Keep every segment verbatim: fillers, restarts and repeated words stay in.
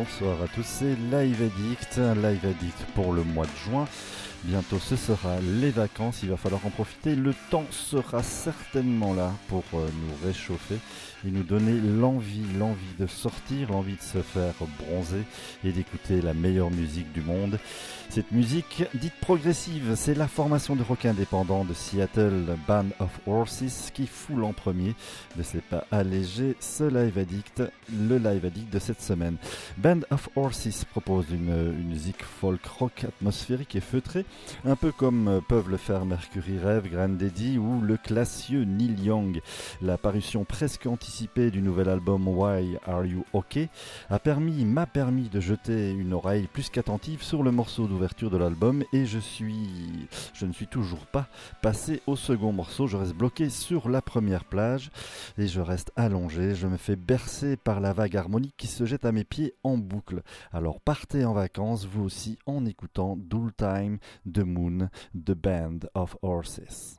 bonsoir à tous, c'est Live Addict, un Live Addict pour le mois de juin. Bientôt ce sera les vacances, il va falloir en profiter, le temps sera certainement là pour euh, nous réchauffer et nous donner l'envie, l'envie de sortir, l'envie de se faire bronzer et d'écouter la meilleure musique du monde. Cette musique dite progressive, c'est la formation de rock indépendant de Seattle, Band of Horses, qui foule en premier de ses pas allégés ce Live Addict, le Live Addict de cette semaine. Band of Horses propose une, une musique folk rock atmosphérique et feutrée, un peu comme peuvent le faire Mercury Rev, Grandaddy ou le classieux Neil Young. La parution presque anticipée du nouvel album Why Are You OK a permis, m'a permis de jeter une oreille plus qu'attentive sur le morceau d'ouverture de l'album et je suis, je ne suis toujours pas passé au second morceau. Je reste bloqué sur la première plage et je reste allongé. Je me fais bercer par la vague harmonique qui se jette à mes pieds en boucle. Alors partez en vacances, vous aussi, en écoutant Dull Time, The Moon, The Band of Horses.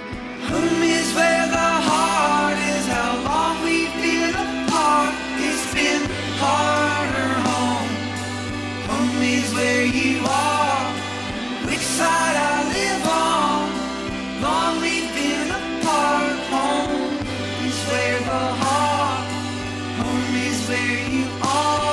Home is where the heart is, how long we've been apart. It's you are, which side I live on. Long we've been apart. Home is where the heart, home is where you are.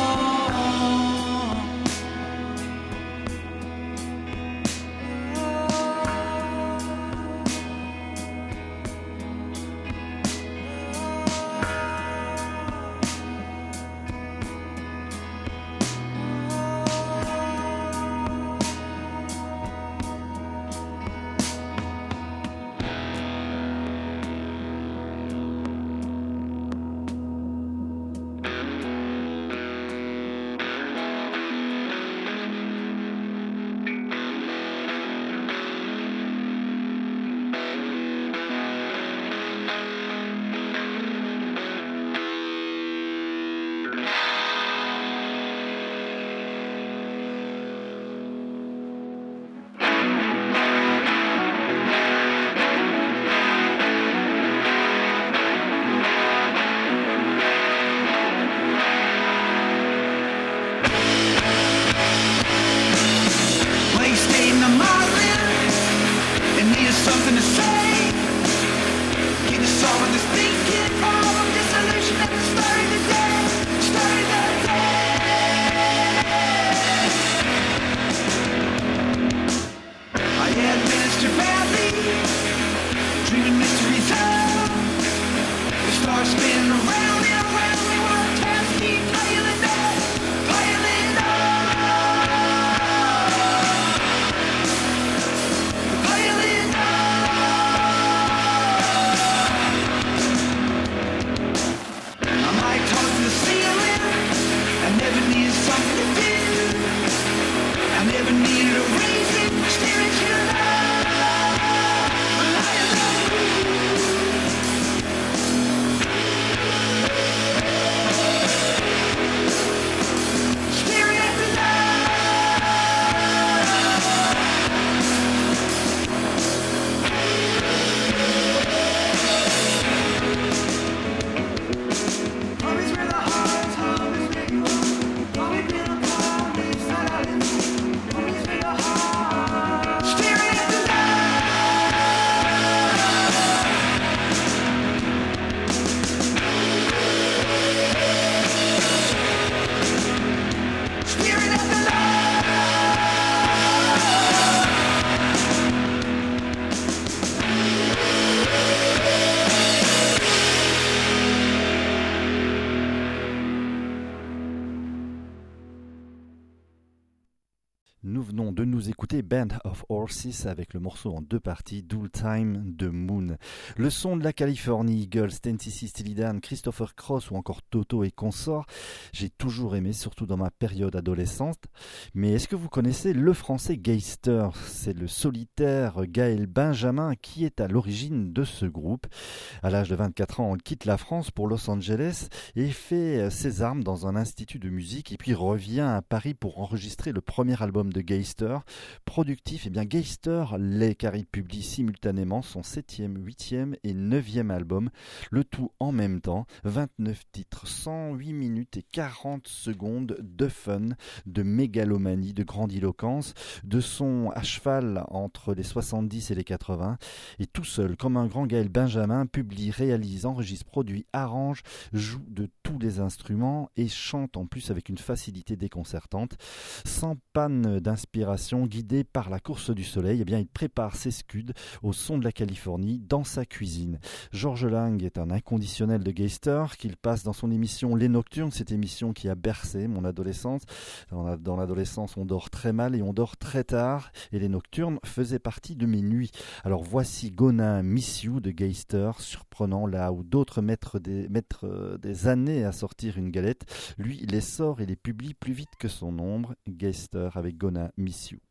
Nous venons de nous écouter Band of Horses avec le morceau en deux parties, Dual Time de Moon. Le son de la Californie, Eagles, Tennessee Steely Dan, Christopher Cross ou encore Toto et consorts, j'ai toujours aimé, surtout dans ma période adolescente. Mais est-ce que vous connaissez le français Geister? C'est le solitaire Gaël Benjamin qui est à l'origine de ce groupe. À l'âge de vingt-quatre ans, il quitte la France pour Los Angeles et fait ses armes dans un institut de musique et puis revient à Paris pour enregistrer le premier album de Geister. Productif, et eh bien Geister l'est car il publie simultanément son septième, huitième et neuvième album, le tout en même temps, vingt-neuf titres, cent huit minutes et quarante secondes de fun, de mégalomanie, de grandiloquence, de son à cheval entre les soixante-dix et les quatre-vingts, et tout seul, comme un grand Gaël Benjamin, publie, réalise, enregistre, produit, arrange, joue de tous les instruments et chante en plus avec une facilité déconcertante. Sans panne d'inspiration, guidé par la course du soleil, eh bien, il prépare ses scuds au son de la Californie dans sa cuisine. Georges Lang est un inconditionnel de Geister qu'il passe dans son émission Les Nocturnes, cette émission qui a bercé mon adolescence. Dans l'adolescence, on dort très mal et on dort très tard, et Les Nocturnes faisaient partie de mes nuits. Alors voici Gonna Miss You de Geister, surprenant là où d'autres mettent des, mettent des années à sortir une galette. Lui, il les sort et les publie plus vite que son ombre. Geister avec Gonna Miss You.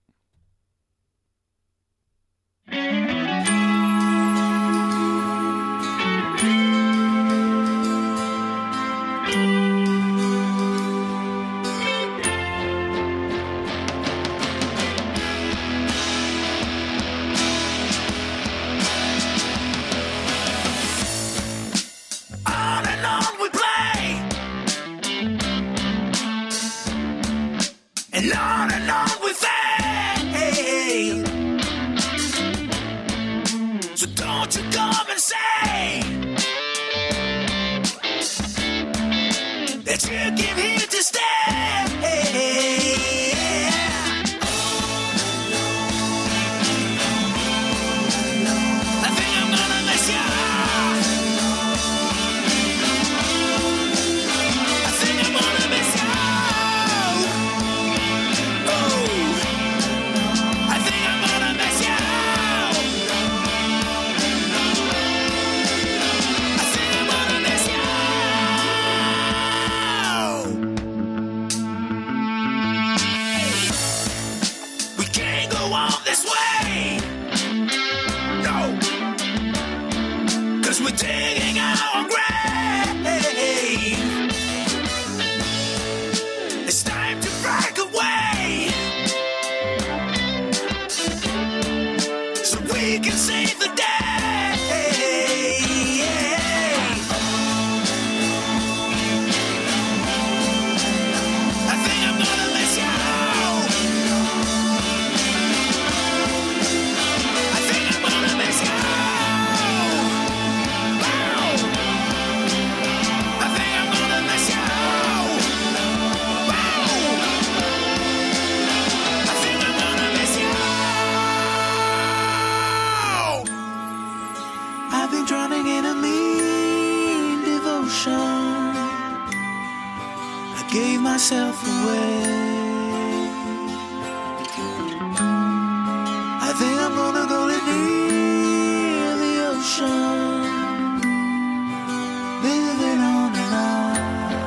On and on we play, and on and on we myself away. I think I'm gonna go live near the ocean, living on and on.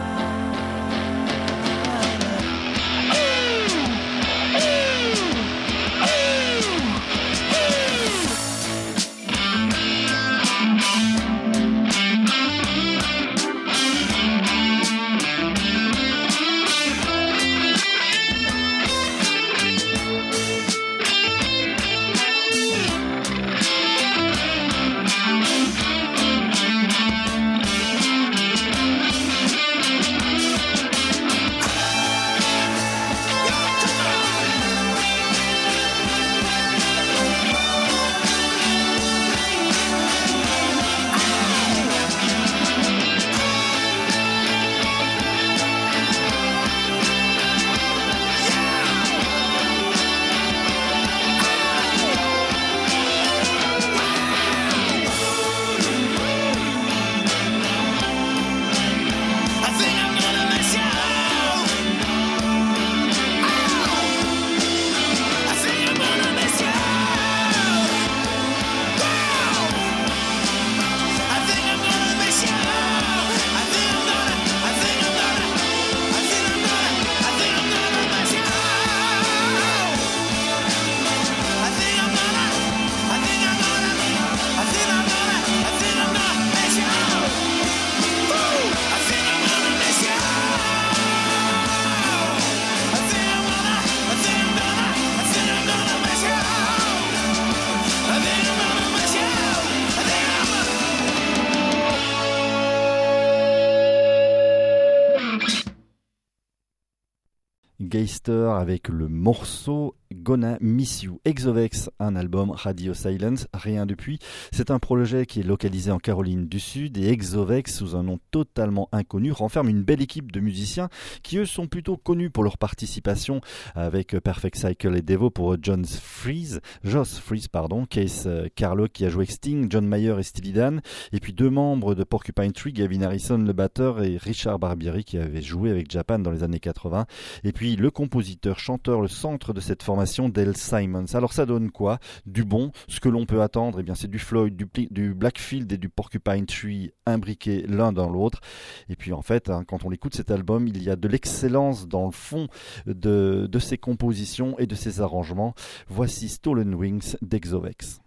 Geister avec le morceau Gonna Miss You. Exovex, un album Radio Silence, rien depuis. C'est un projet qui est localisé en Caroline du Sud et Exovex, sous un nom totalement inconnu, renferme une belle équipe de musiciens qui eux sont plutôt connus pour leur participation avec Perfect Cycle et Devo pour John Freeze, Joss Freeze, pardon, Case Carlo qui a joué avec Sting, John Mayer et Steely Dan, et puis deux membres de Porcupine Tree, Gavin Harrison le batteur et Richard Barbieri qui avait joué avec Japan dans les années quatre-vingts, et puis le compositeur, chanteur, le centre de cette formation, Dale Simons. Alors ça donne quoi? Du bon. Ce que l'on peut attendre, eh bien, c'est du Floyd, du, du Blackfield et du Porcupine Tree imbriqués l'un dans l'autre. Et puis en fait, hein, quand on écoute cet album, il y a de l'excellence dans le fond de, de ses compositions et de ses arrangements. Voici Stolen Wings d'Exovex.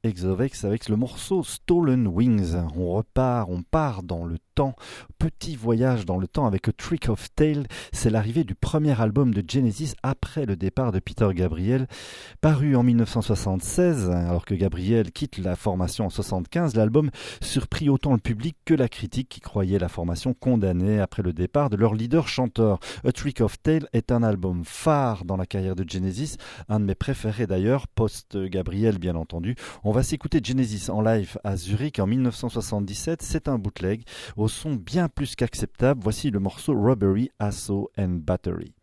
Exovex avec le morceau Stolen Wings. On repart, on part dans le temps. Petit voyage dans le temps avec A Trick of Tail. C'est l'arrivée du premier album de Genesis après le départ de Peter Gabriel. Paru en mille neuf cent soixante-seize, alors que Gabriel quitte la formation en soixante-quinze, l'album surprit autant le public que la critique qui croyait la formation condamnée après le départ de leur leader chanteur. A Trick of Tail est un album phare dans la carrière de Genesis, un de mes préférés d'ailleurs, post-Gabriel bien entendu. On va s'écouter Genesis en live à Zurich en mille neuf cent soixante-dix-sept, c'est un bootleg au son bien plus qu'acceptable. Voici le morceau Robbery, Assault and Battery.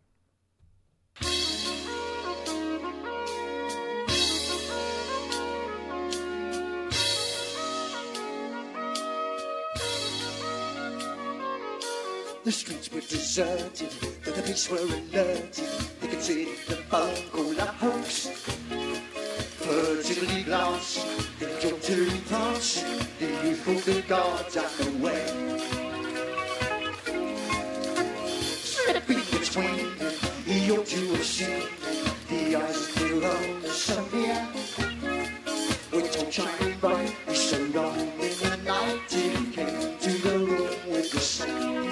The streets were deserted, but the police were alerted. They considered the bungle a hoax. Furtively glancing, they guiltily prancing, the youthful good guards up the way. Slipping between them, he ought to have seen them. The eyes of their own Sophia. With torch shining bright, he so long in the night till he came to the room with the sun.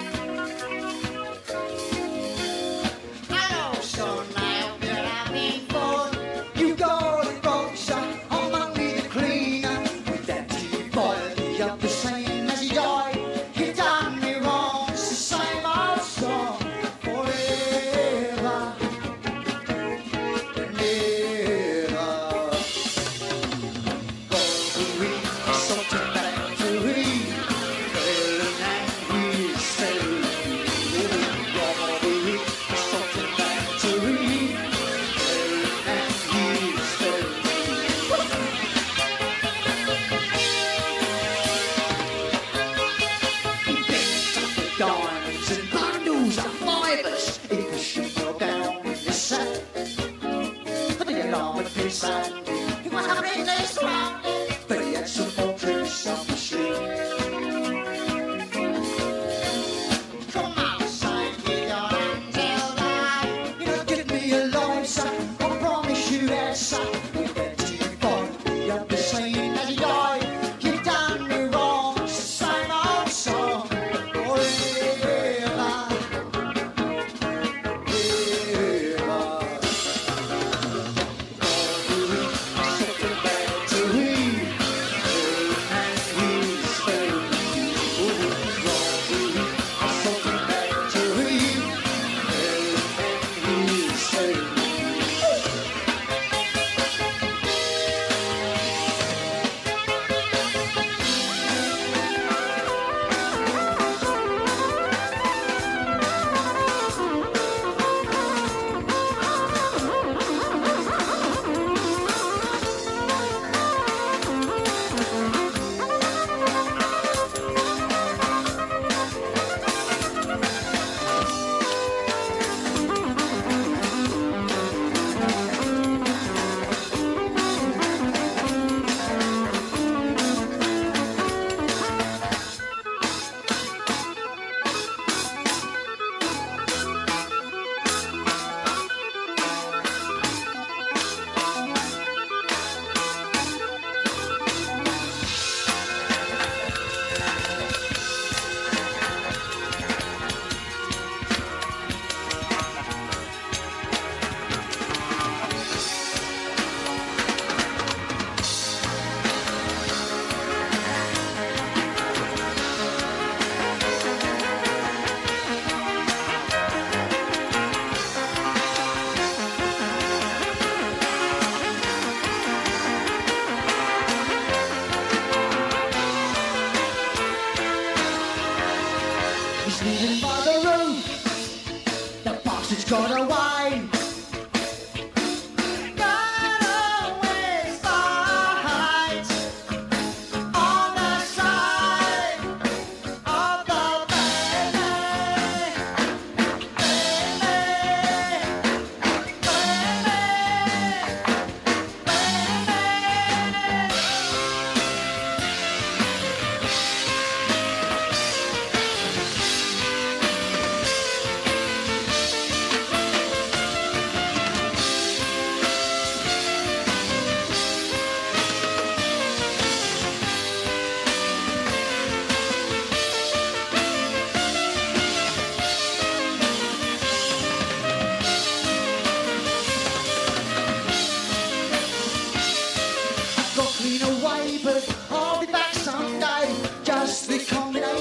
Got away.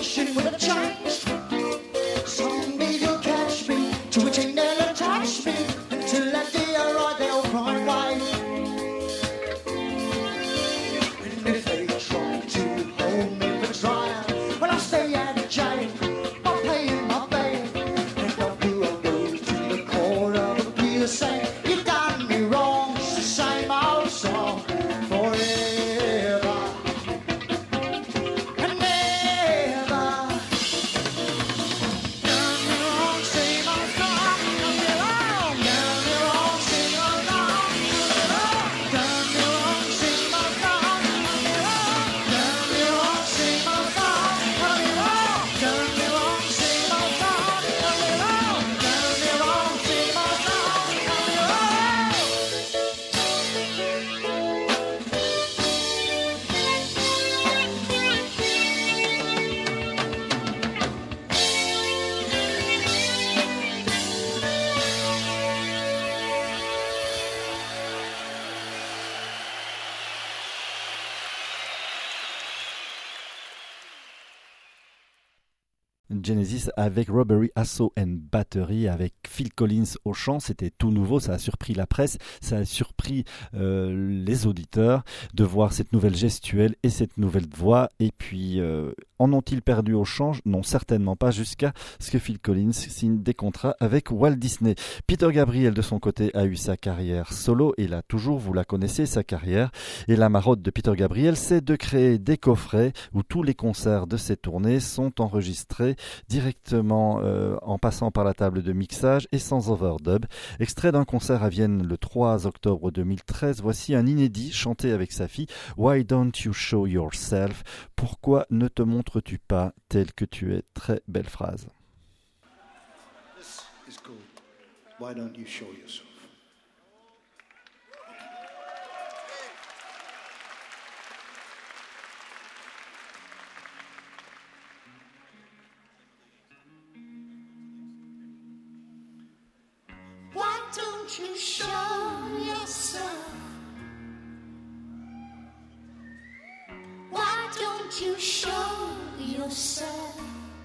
fishing with a chance. Someday you'll catch me to a chain they'll attach me until that day I ride they'll cry white. And if they try to hold me for trial, well I'll stay at jail. I'll pay in my bail. And I'll do I'll go to the court of appeal saying you done me wrong. It's the same old song forever and never. Done me wrong, same old song. Done me wrong, done me wrong, same old song. Done me wrong, same old song. Done me wrong, same old song. Done me wrong, done me wrong, same old song. Done me wrong, done me wrong, same old song. Done me wrong. Genesis avec Robbery, Assault and Battery avec Phil Collins au chant, c'était tout nouveau, ça a surpris la presse, ça a surpris euh, les auditeurs de voir cette nouvelle gestuelle et cette nouvelle voix. Et puis euh, en ont-ils perdu au chant? Non, certainement pas, jusqu'à ce que Phil Collins signe des contrats avec Walt Disney. Peter Gabriel de son côté a eu sa carrière solo et là toujours, vous la connaissez, sa carrière. Et la marotte de Peter Gabriel, c'est de créer des coffrets où tous les concerts de ses tournées sont enregistrés directement euh, en passant par la table de mixage et sans overdub. Extrait d'un concert à Vienne le trois octobre deux mille treize, voici un inédit chanté avec sa fille. Why don't you show yourself? Pourquoi ne te montres-tu pas tel que tu es? Très belle phrase. This is cool. Why don't you show yourself? Why don't you show yourself? Why don't you show yourself?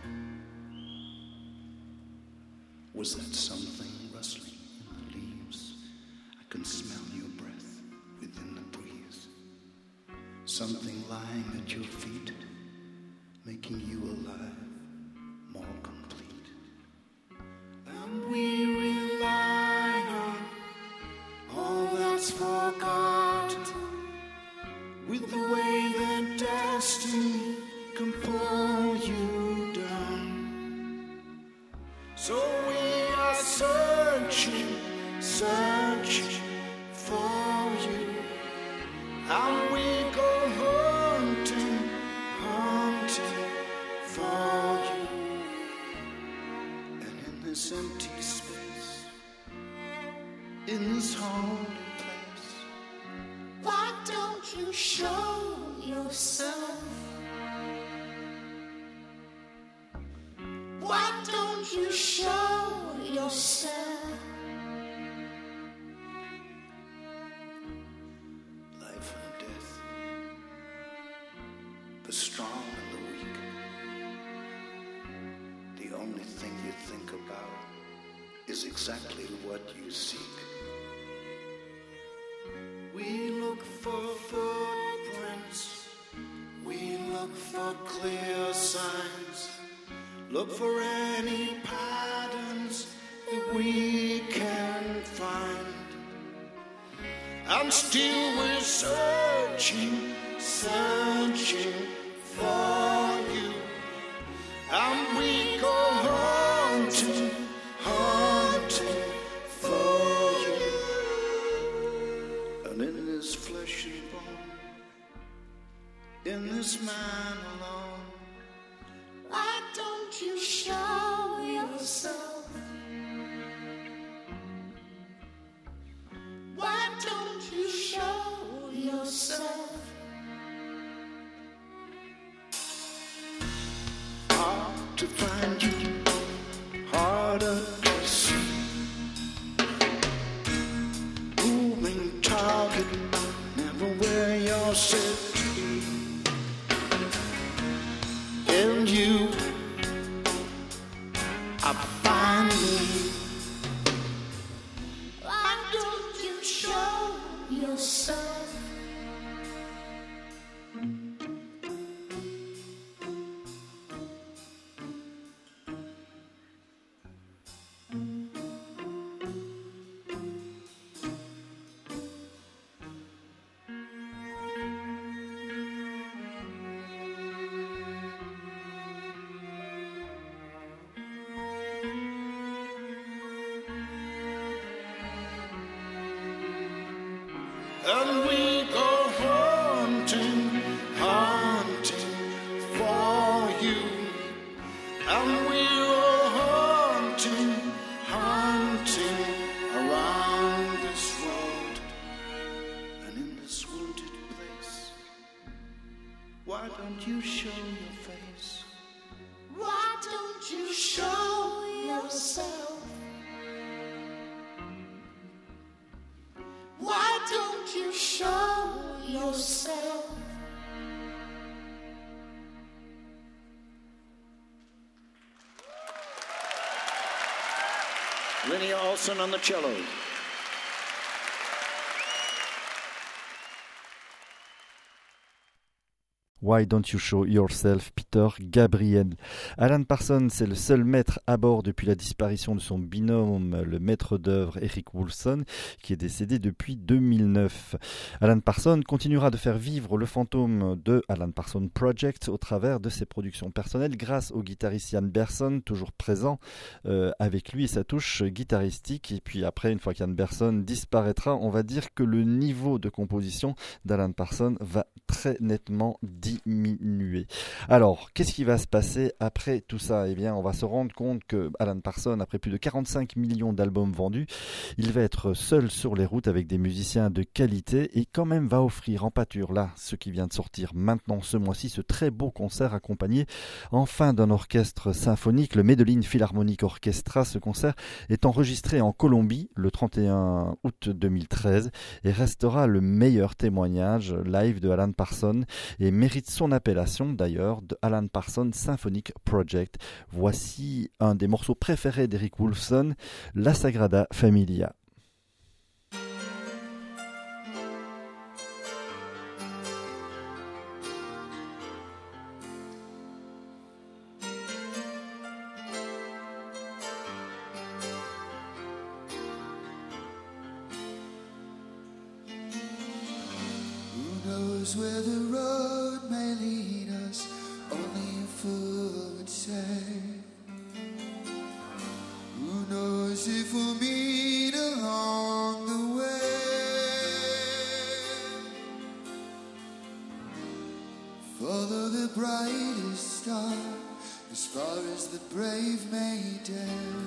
Was that something rustling in the leaves? I can smell your breath within the breeze. Something lying at your feet, making you alive, more complete. And we rely on all that's forgotten, with the way that destiny can pull you down. So we are searching, searching for you, and we go hunting, hunting for you. And in this empty space, in this holy place, Why don't you show yourself? Why don't you show yourself? life and death, the strong and the weak, the only thing you think about is exactly what you seek. We look for footprints, we look for clear signs, look for any patterns that we can find. And still we're searching, searching for you. And we go hunting, hunting for you. And in this flesh and bone, in this man alone, Why don't you show yourself? Why don't you show yourself? hard to find you, harder to see. Moving target, never where you're set to be. And you Why don't you show your face? Why don't you show yourself? Why don't you show yourself? Linnea Olson on the cello. Why Don't You Show Yourself, Peter Gabriel. Alan Parsons est le seul maître à bord depuis la disparition de son binôme, le maître d'œuvre Eric Woolfson, qui est décédé depuis deux mille neuf. Alan Parsons continuera de faire vivre le fantôme de Alan Parsons Project au travers de ses productions personnelles grâce au guitariste Ian Berson, toujours présent euh, avec lui et sa touche guitaristique. Et puis après, une fois qu'Ian Berson disparaîtra, on va dire que le niveau de composition d'Alan Parsons va très nettement diminuer. Diminué. Alors, qu'est-ce qui va se passer après tout ça? Eh bien, on va se rendre compte que Alan Parsons, après plus de quarante-cinq millions d'albums vendus, il va être seul sur les routes avec des musiciens de qualité et quand même va offrir en pâture, là, ce qui vient de sortir maintenant ce mois-ci, ce très beau concert accompagné enfin d'un orchestre symphonique, le Medellin Philharmonic Orchestra. Ce concert est enregistré en Colombie le trente et un août deux mille treize et restera le meilleur témoignage live de Alan Parsons et mérite son appellation d'ailleurs de Alan Parsons Symphonic Project. Voici un des morceaux préférés d'Eric Woolfson, La Sagrada Familia. Where the road may lead us, only a fool would say. Who knows if we'll meet along the way? Follow the brightest star as far as the brave may dare.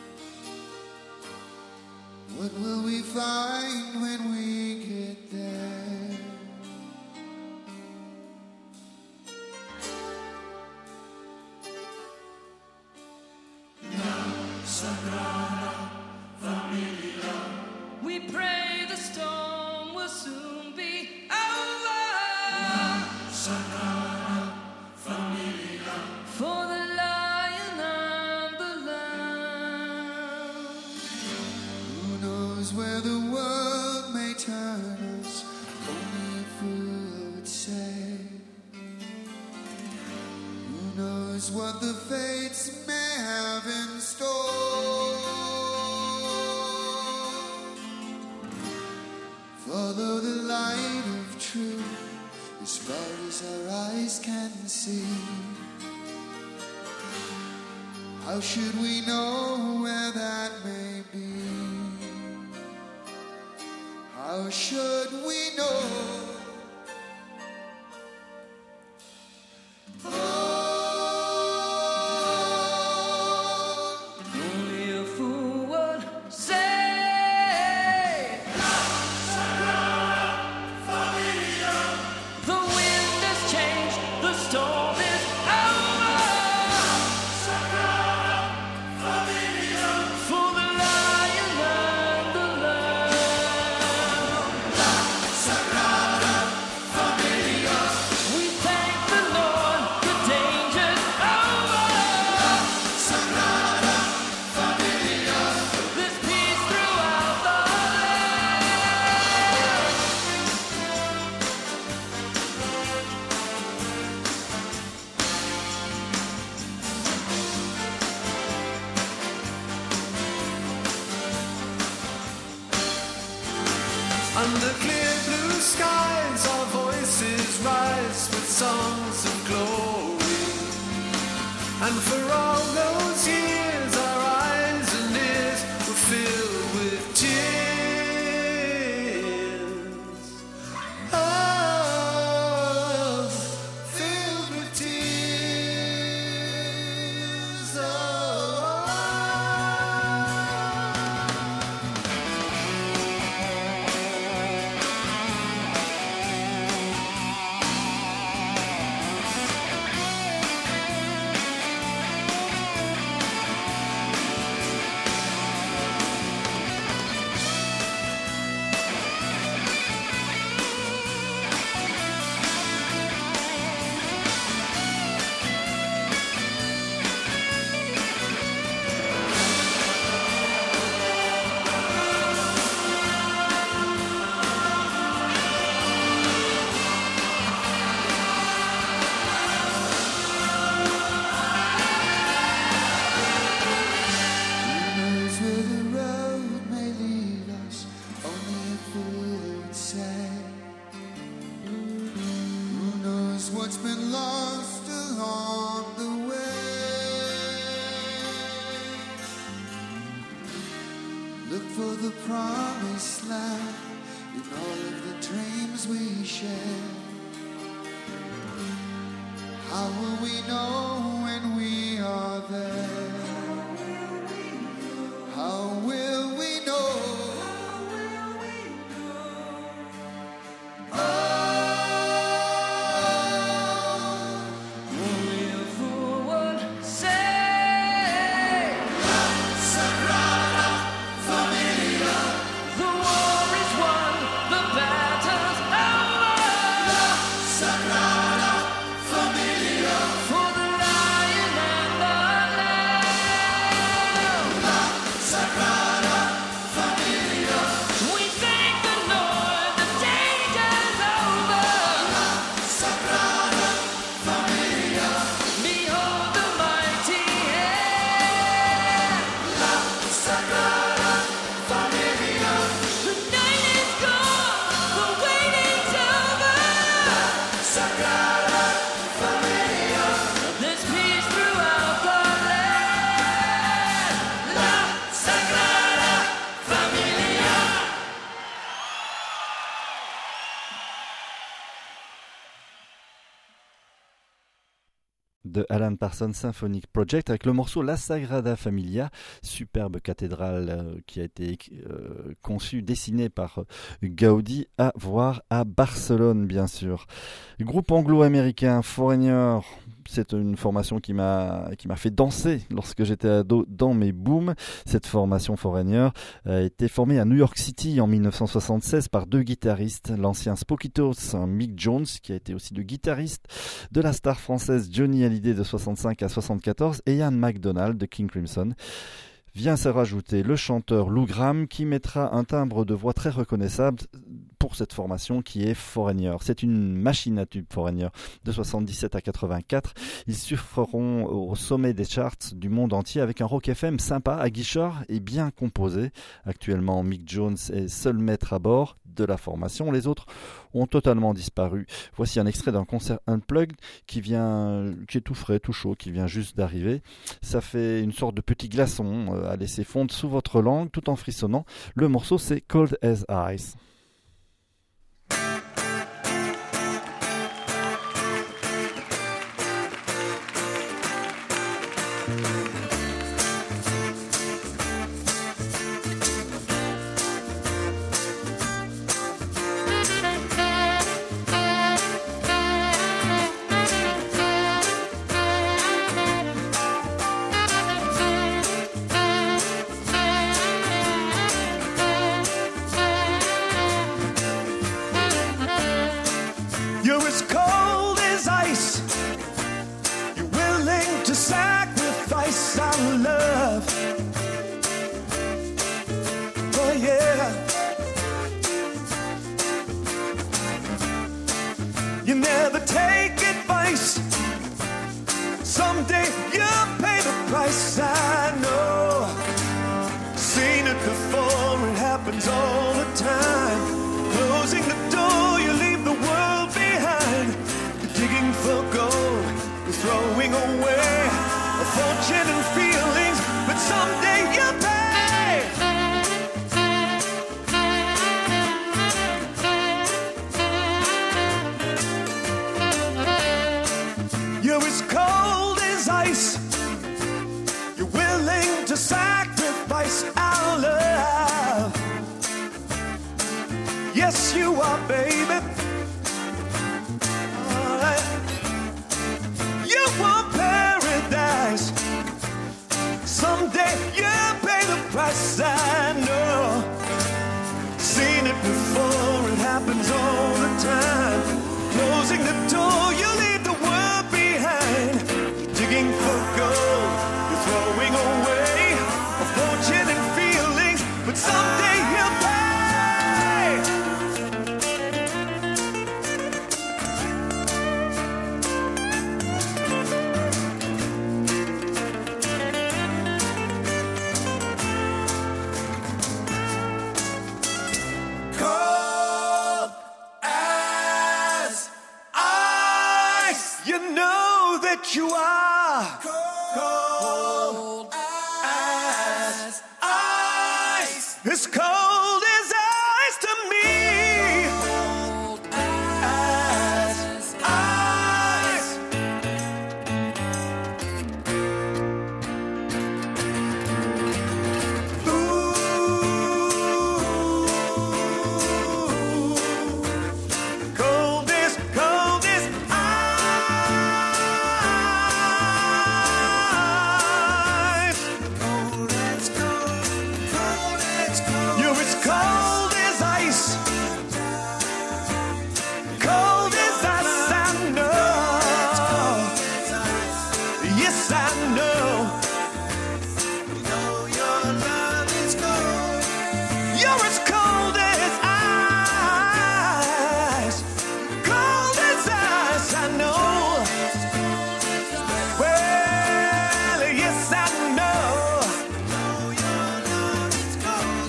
What will we find when we get there? Sagrada Familia. We pray the storm will soon be over. La Sagrada Familia. For the Lion and the Lamb. Who knows where the world may turn us? Only a fool would say. Who knows what the fates may have in store? Follow the light of truth as far as our eyes can see. How should we know where that may be? How should we know? Under clear blue skies our voices rise with songs of glory. And for all those years our eyes and ears were filled with tears. Oh, filled with tears. Oh. what's been lost along the way. Look for the promised land in all of the dreams we share. How will we know when we are there? How will we know? De Alan Parsons Symphonic Project avec le morceau La Sagrada Familia, superbe cathédrale euh, qui a été euh, conçue, dessinée par euh, Gaudi, à voir à Barcelone bien sûr. Groupe anglo-américain Foreigner, c'est une formation qui m'a qui m'a fait danser lorsque j'étais ado dans mes booms. Cette formation Foreigner a été formée à New York City en dix-neuf cent soixante-seize par deux guitaristes, l'ancien Spokitos Mick Jones, qui a été aussi le guitariste de la star française Johnny Hallyday de soixante-cinq à soixante-quatorze, et Ian MacDonald de King Crimson. Vient se rajouter le chanteur Lou Gramm, qui mettra un timbre de voix très reconnaissable pour cette formation qui est Foreigner. C'est une machine à tube Foreigner de soixante-dix-sept à quatre-vingt-quatre. Ils surferont au sommet des charts du monde entier avec un rock F M sympa, aguicheur et bien composé. Actuellement, Mick Jones est seul maître à bord de la formation. Les autres ont totalement disparu. Voici un extrait d'un concert Unplugged qui vient, qui est tout frais, tout chaud, qui vient juste d'arriver. Ça fait une sorte de petit glaçon euh, à laisser fondre sous votre langue tout en frissonnant. Le morceau, c'est Cold as Ice. ice, you know that you are cold as ice. As cold as ice to me. Cold as ice. Cold as, cold as ice. Cold as cold, cold as cold. You're as cold as ice. Cold as ice, I know. Yes, I know. Your love is cold. You're as cold as ice. Cold as ice, I know. Well, yes, I know. Your love is cold.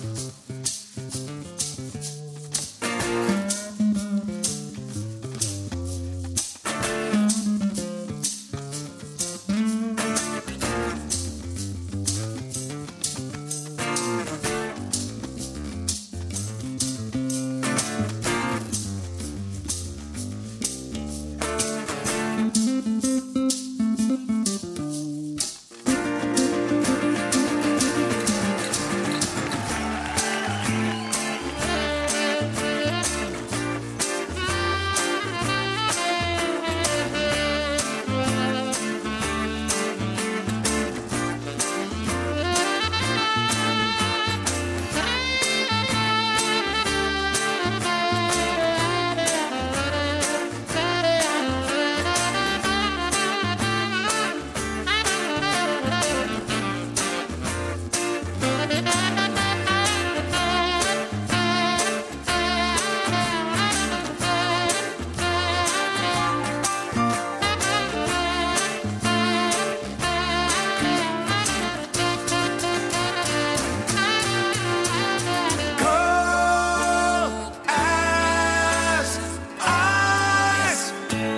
Cold as ice.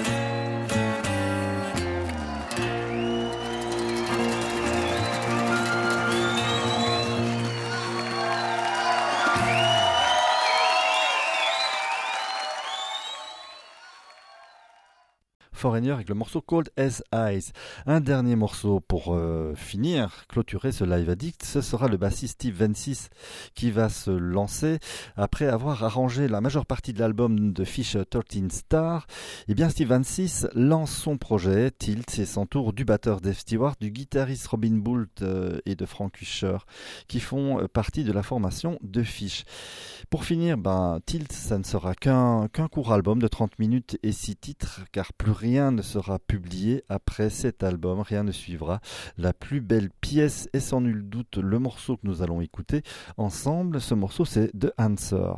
Foreigner avec le morceau Cold as Ice. Un dernier morceau pour euh, finir, clôturer ce Live Addict, ce sera le bassiste Steve Vensis qui va se lancer après avoir arrangé la majeure partie de l'album de Fish treize Star. Et bien Steve Vensis lance son projet Tilt et s'entoure du batteur Dave Stewart, du guitariste Robin Boult euh, et de Frank Usher qui font euh, partie de la formation de Fish. Pour finir, ben, Tilt, ça ne sera qu'un qu'un court album de trente minutes et six titres, car plus rien ne sera publié après cet album, rien ne suivra. La plus belle pièce est sans nul doute le morceau que nous allons écouter ensemble. Ce morceau, c'est The Answer.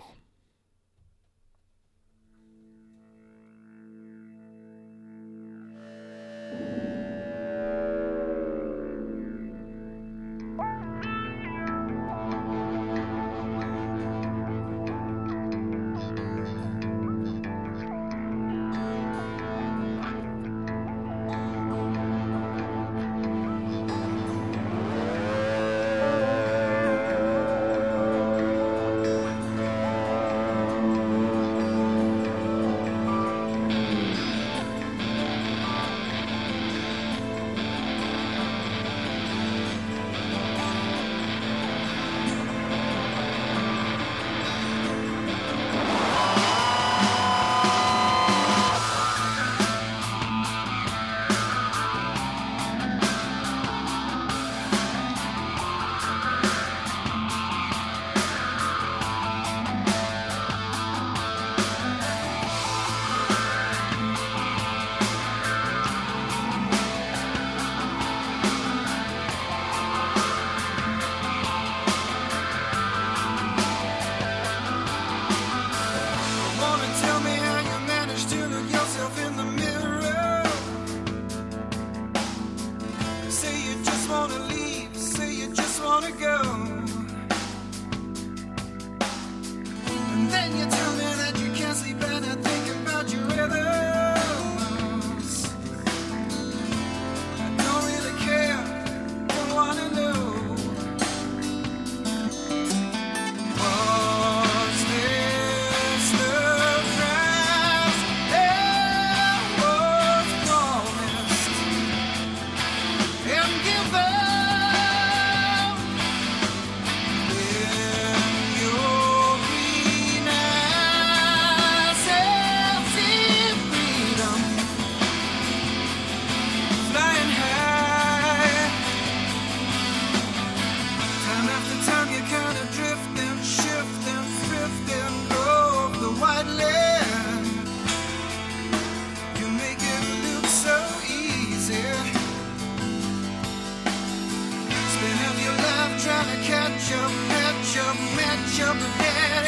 jumped ahead.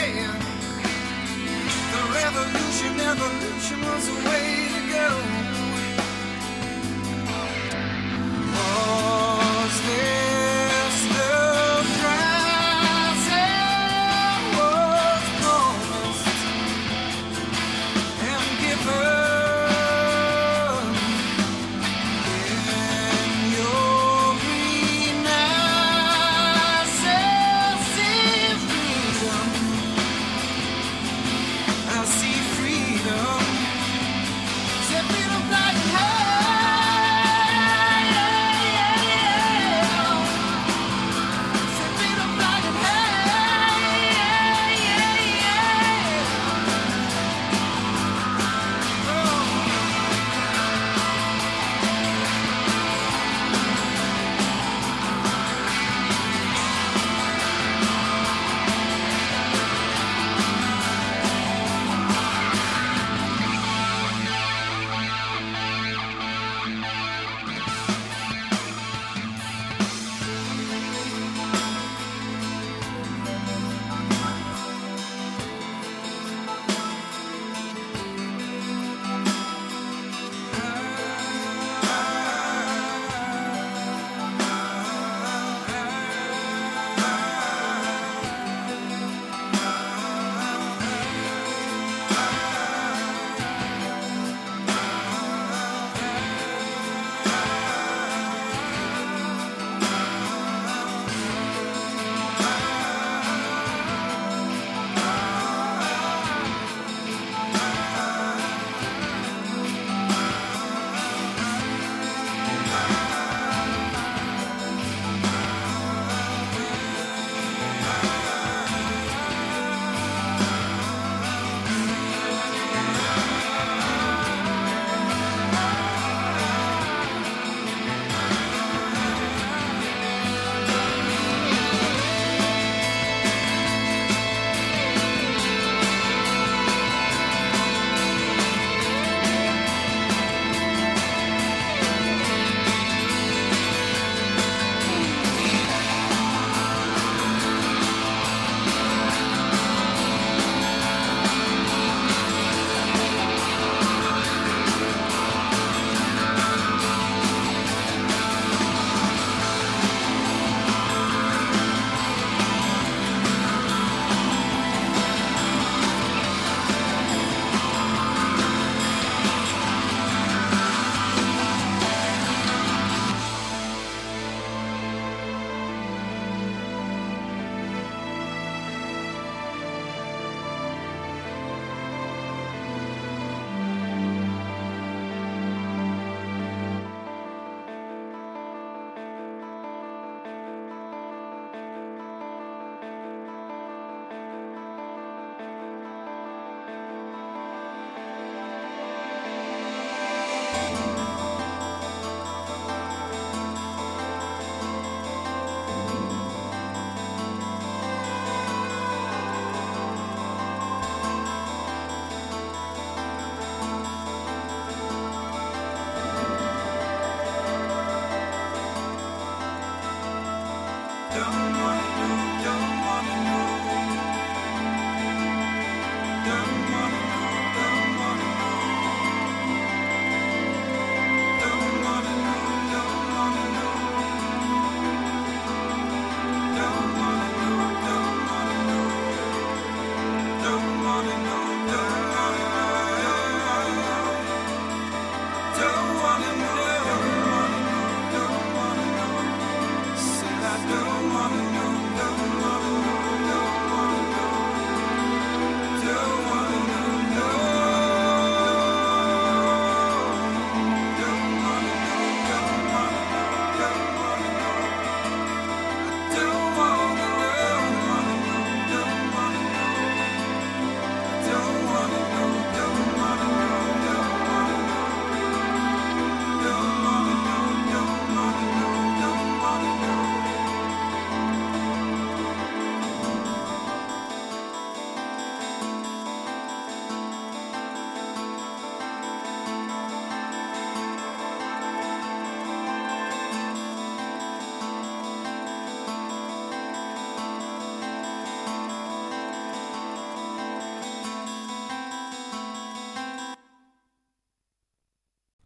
The revolution, evolution was the way to go. Was this the prize that was promised and given? In your green eyes, see freedom. I see freedom.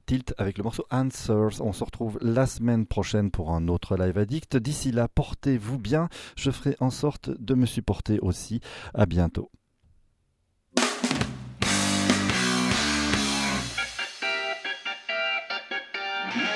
Tilt avec le morceau Answers. On se retrouve la semaine prochaine pour un autre Live Addict. D'ici là, portez-vous bien. Je ferai en sorte de me supporter aussi. À bientôt. Yeah.